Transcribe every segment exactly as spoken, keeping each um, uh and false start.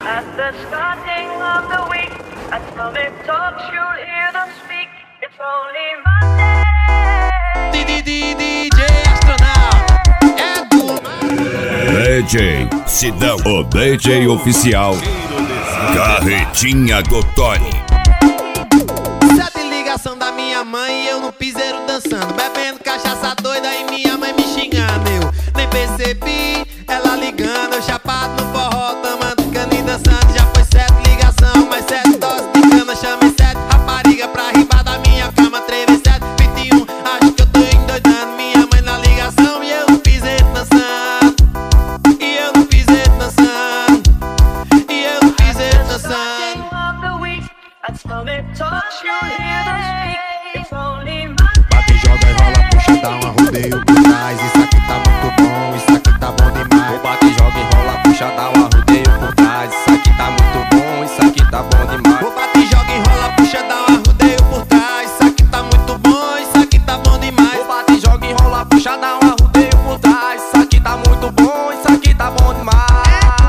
At the starting of the week, at Summit Talks, you'll hear them speak. It's only Monday. D J Astronauta é do D J Sidão, o D J oficial Carretinha Gotoni. Sete ligação da minha mãe e eu no piseiro dançando, bebendo cachaça doida e minha mãe me xingando. Eu nem percebi ela ligando, eu chapado no forró, tomando cana e dançando. Já foi sete ligação, mais sete doses de cana. Chamei sete rapariga pra ribar da minha cama. Três vezes sete, vinte e um, acho que eu tô endoidando. Minha mãe na ligação e eu no piseiro dançando. E eu no piseiro dançando. E eu no piseiro dançando. At Summit Talks, you'll hear them speak. It's only Bate, joga e rola, puxa, dá uma rodeio por trás. Isso aqui tá muito bom, isso aqui tá bom demais. O bate, joga e rola, puxa, dá uma rodeio por trás. Isso aqui tá muito bom, isso aqui tá bom demais. O bate, joga e rola, puxa, dá uma rodeio por trás. Isso aqui tá muito bom, isso aqui tá bom demais. O bate, joga e rola, puxa, dá uma rodeio por trás. Isso aqui tá muito bom, isso aqui tá bom demais.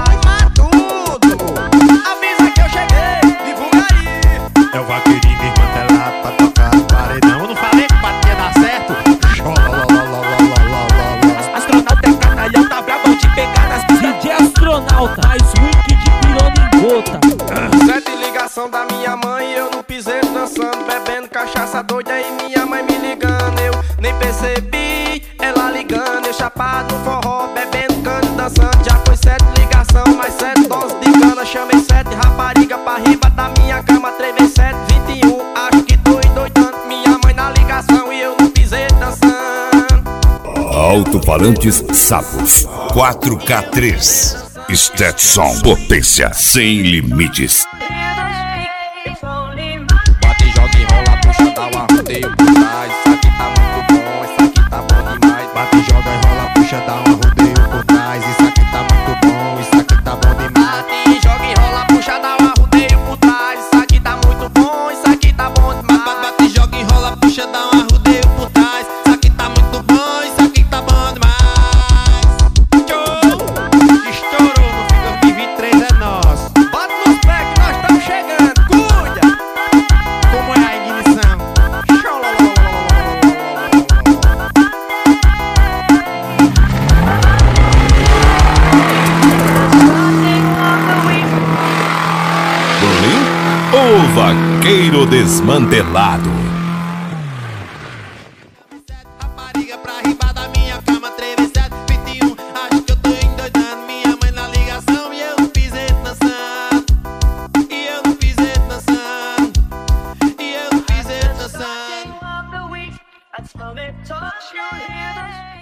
É o vaqueirinho desmantelado pra tocar no paredão. Eu não falei que batia dar certo? Astronauta é canalhão, tá brabo, vão te pegar nas D J Astronauta, mais ruim que de pirona em gota. Sete ligação da minha mãe e eu no piseiro dançando, bebendo cachaça doida e minha mãe me ligando. Eu nem percebi ela ligando, eu chapado no forró, bebendo cana e dançando. Já foi sete ligação, mais sete doses de cana. Chamei sete rapariga pra riba da minha cama. Três vezes sete, vinte e um, acho que tô endoidando. Minha mãe na ligação e eu no piseiro dançando. Alto-falantes Sapos quatro K três. Stetson, potência sem limites. Bate, joga e rola, puxa, dá uma rodeio por trás. Isso aqui tá muito bom, isso aqui tá bom demais. Bate, joga e rola, puxa, dá uma rodeio por trás. Isso aqui tá muito bom, isso aqui tá bom demais. Bate, joga e rola, puxa, dá uma rodeio por trás. Isso aqui tá muito bom, isso aqui tá bom demais. Bate, joga e rola, puxa, dá uma rodeio por trás. Isso aqui tá muito bom, isso aqui tá bom demais. Show! Estourou no fim dois mil e vinte e três, é nosso. Bate nos pés que nós estamos chegando, cuida! Como é a ignição? Berlim, o vaqueiro desmantelado. Rapariga pra ribar da minha cama. Três vezes sete, vinte e um, acho que eu tô endoidando. Minha mãe na ligação e eu no piseiro dançando. E eu no piseiro dançando. E eu no piseiro dançando. At Summit Talks, you'll hear them speak.